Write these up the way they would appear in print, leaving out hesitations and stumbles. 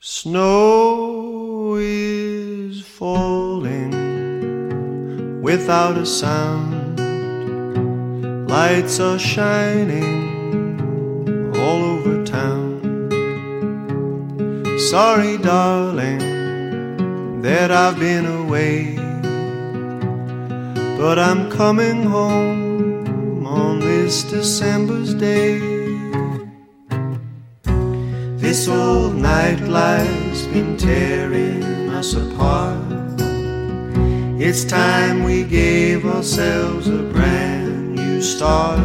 Snow is falling without a sound. Lights are shining all over town. Sorry, darling, that I've been away, but I'm coming home on this December's day. This old nightlife's been tearing us apart. It's time we gave ourselves a brand new start.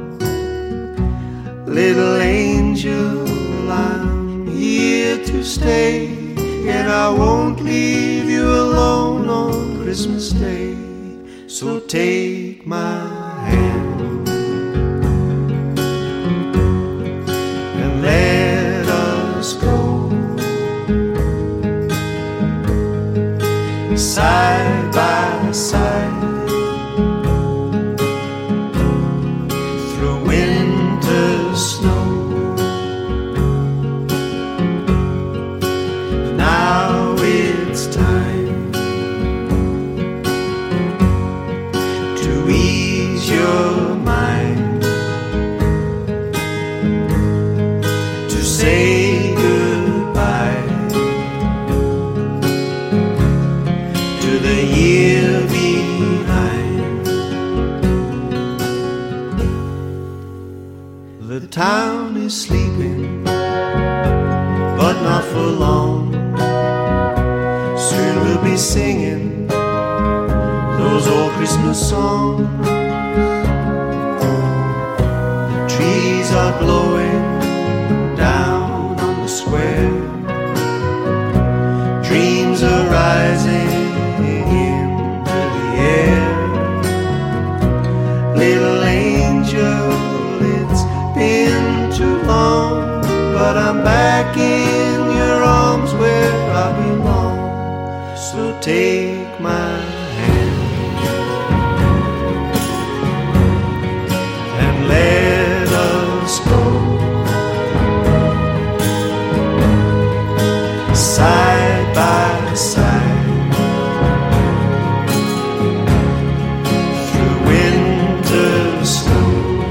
Little angel, I'm here to stay, and I won't leave you alone on Christmas Day. So take my hand and let us go side by side through winter snow. Now it's time to ease your mind, to say goodbye to the year behind. The town is sleeping, but not for long. Soon we'll be singing those old Christmas songs. Trees are blowing down on the square. Dreams are rising into the air. Little angel, it's been too long, but I'm back in your arms where I belong. So take my hand and let us go side by side through winter snow.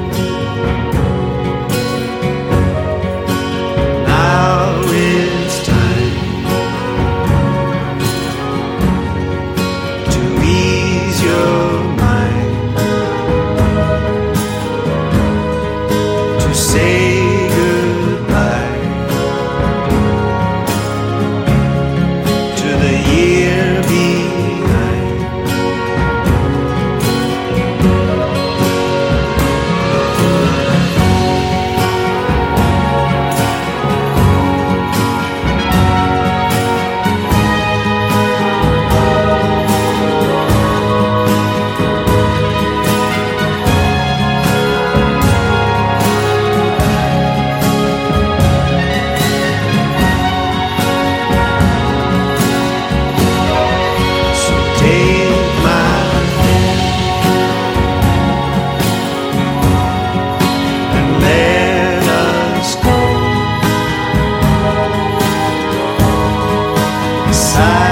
Now it's time to ease your mind, to say goodbye to the year behind. So take my hand and let us go side